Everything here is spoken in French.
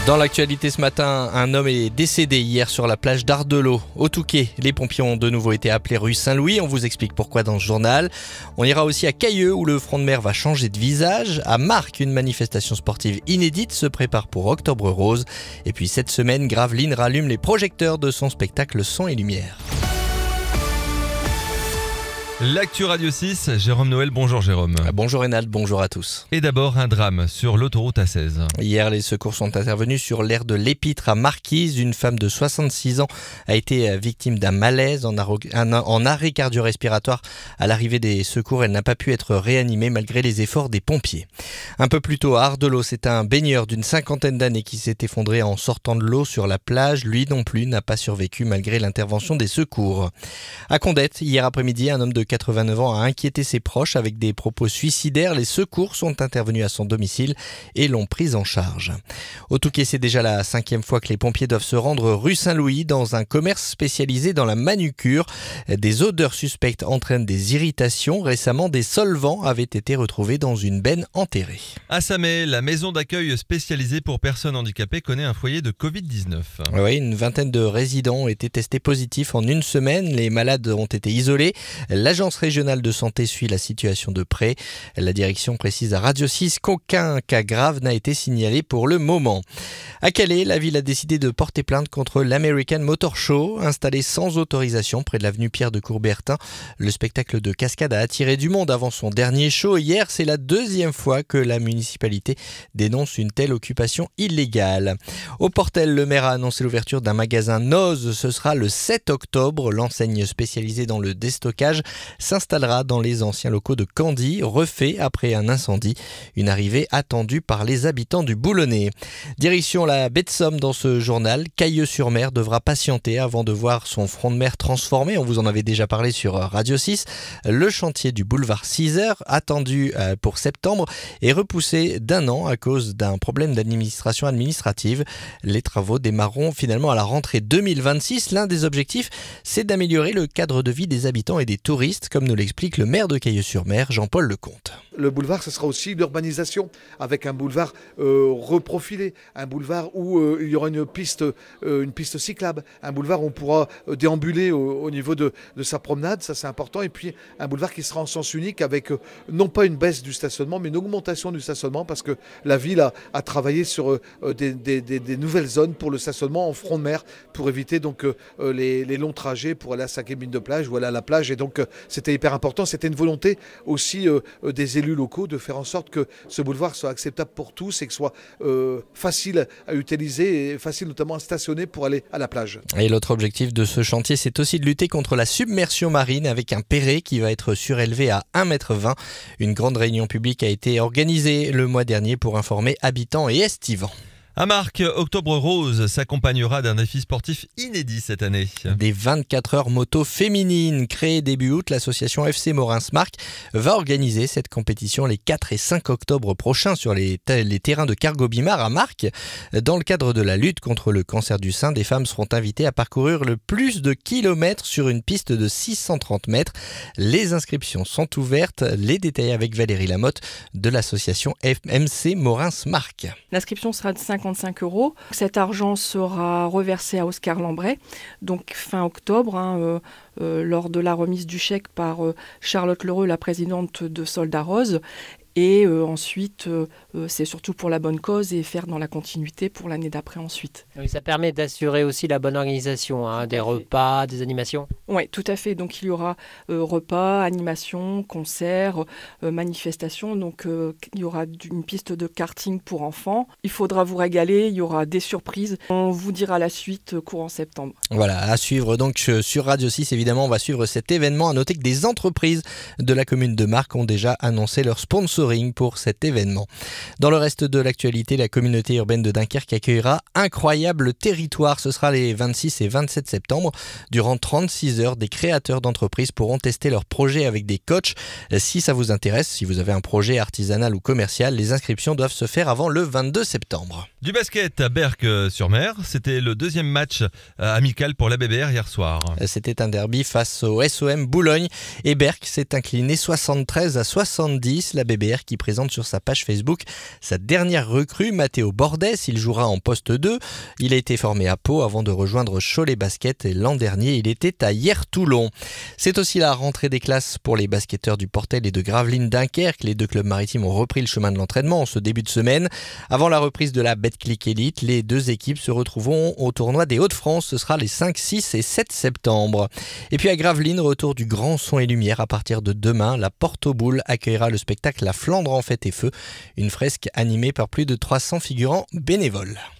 Dans l'actualité ce matin, un homme est décédé hier sur la plage d'Ardelot, au Touquet. Les pompiers ont de nouveau été appelés rue Saint-Louis, on vous explique pourquoi dans ce journal. On ira aussi à Cailleux où le front de mer va changer de visage. À Marc, une manifestation sportive inédite se prépare pour Octobre Rose. Et puis cette semaine, Gravelines rallume les projecteurs de son spectacle Son et Lumière. L'actu Radio 6, Jérôme Noël, bonjour Jérôme. Bonjour Rénal, bonjour à tous. Et d'abord un drame sur l'autoroute A16. Hier, les secours sont intervenus sur l'aire de l'Épître à Marquise. Une femme de 66 ans a été victime d'un malaise en arrêt cardio-respiratoire. À l'arrivée des secours, elle n'a pas pu être réanimée malgré les efforts des pompiers. Un peu plus tôt à Ardelot, c'est un baigneur d'une 50aine d'années qui s'est effondré en sortant de l'eau sur la plage. Lui non plus n'a pas survécu malgré l'intervention des secours. À Condette, hier après-midi, un homme de 89 ans a inquiété ses proches avec des propos suicidaires. Les secours sont intervenus à son domicile et l'ont pris en charge. Au Touquet, c'est déjà la 5e fois que les pompiers doivent se rendre rue Saint-Louis dans un commerce spécialisé dans la manucure. Des odeurs suspectes entraînent des irritations. Récemment, des solvants avaient été retrouvés dans une benne enterrée. À Samet, la maison d'accueil spécialisée pour personnes handicapées connaît un foyer de Covid-19. Oui, une vingtaine de résidents ont été testés positifs en une semaine. Les malades ont été isolés. L'agence régionale de santé suit la situation de près. La direction précise à Radio 6 qu'aucun cas grave n'a été signalé pour le moment. À Calais, la ville a décidé de porter plainte contre l'American Motor Show, installé sans autorisation près de l'avenue Pierre de Coubertin. Le spectacle de cascade a attiré du monde avant son dernier show. Hier, c'est la 2e fois que la municipalité dénonce une telle occupation illégale. Au Portel, le maire a annoncé l'ouverture d'un magasin Noz. Ce sera le 7 octobre. L'enseigne spécialisée dans le déstockage s'installera dans les anciens locaux de Candy, refait après un incendie. Une arrivée attendue par les habitants du Boulonnais. Direction la baie de Somme dans ce journal. Cailleux-sur-Mer devra patienter avant de voir son front de mer transformé. On vous en avait déjà parlé sur Radio 6. Le chantier du boulevard 6 heures, attendu pour septembre, est repoussé d'1 an à cause d'un problème d'administration administrative. Les travaux démarreront finalement à la rentrée 2026. L'un des objectifs, c'est d'améliorer le cadre de vie des habitants et des touristes, comme nous l'explique le maire de Cailleux-sur-Mer, Jean-Paul Lecomte. Le boulevard, ce sera aussi l'urbanisation, avec un boulevard reprofilé, un boulevard où il y aura une piste cyclable, un boulevard où on pourra déambuler au niveau de sa promenade, ça c'est important, et puis un boulevard qui sera en sens unique avec non pas une baisse du stationnement, mais une augmentation du stationnement, parce que la ville a travaillé sur des nouvelles zones pour le stationnement en front de mer, pour éviter donc les longs trajets pour aller à sa cabine de plage ou aller à la plage, et donc c'était hyper important. C'était une volonté aussi des élus locaux de faire en sorte que ce boulevard soit acceptable pour tous et que soit facile à utiliser et facile notamment à stationner pour aller à la plage. Et l'autre objectif de ce chantier, c'est aussi de lutter contre la submersion marine avec un perret qui va être surélevé à 1,20 m. Une grande réunion publique a été organisée le mois dernier pour informer habitants et estivants. À Marc, Octobre Rose s'accompagnera d'un défi sportif inédit cette année. Des 24 heures moto féminines créées début août, l'association FC Morins-Marc va organiser cette compétition les 4 et 5 octobre prochains sur les terrains de Cargobimar à Marc. Dans le cadre de la lutte contre le cancer du sein, des femmes seront invitées à parcourir le plus de kilomètres sur une piste de 630 mètres. Les inscriptions sont ouvertes. Les détails avec Valérie Lamotte de l'association MC Morins-Marc. L'inscription sera de 55 €. Cet argent sera reversé à Oscar Lambret, donc fin octobre, lors de la remise du chèque par Charlotte Lheureux, la présidente de Soldats Roses. Et ensuite, c'est surtout pour la bonne cause et faire dans la continuité pour l'année d'après ensuite. Oui, ça permet d'assurer aussi la bonne organisation, des repas, des animations. Oui, tout à fait. Donc il y aura repas, animations, concerts, manifestations. Donc il y aura une piste de karting pour enfants. Il faudra vous régaler, il y aura des surprises. On vous dira la suite courant septembre. Voilà, à suivre donc sur Radio 6. Évidemment, on va suivre cet événement. À noter que des entreprises de la commune de Marc ont déjà annoncé leur sponsor pour cet événement. Dans le reste de l'actualité, la communauté urbaine de Dunkerque accueillera Incroyable Territoire. Ce sera les 26 et 27 septembre. Durant 36 heures, des créateurs d'entreprises pourront tester leurs projets avec des coachs. Si ça vous intéresse, si vous avez un projet artisanal ou commercial, les inscriptions doivent se faire avant le 22 septembre. Du basket à Berck-sur-Mer, c'était le 2e match amical pour la BBR hier soir. C'était un derby face au SOM Boulogne et Berck s'est incliné 73 à 70. La BBR Auxerre qui présente sur sa page Facebook sa dernière recrue, Matteo Bordes. Il jouera en poste 2. Il a été formé à Pau avant de rejoindre Cholet Basket et l'an dernier, il était à Hyères-Toulon. C'est aussi la rentrée des classes pour les basketteurs du Portel et de Gravelines-Dunkerque. Les deux clubs maritimes ont repris le chemin de l'entraînement en ce début de semaine. Avant la reprise de la Betclic Elite, les deux équipes se retrouveront au tournoi des Hauts-de-France. Ce sera les 5, 6 et 7 septembre. Et puis à Gravelines, retour du grand son et lumière à partir de demain. La Porte aux Boules accueillera le spectacle La Flandre en fête et feu, une fresque animée par plus de 300 figurants bénévoles.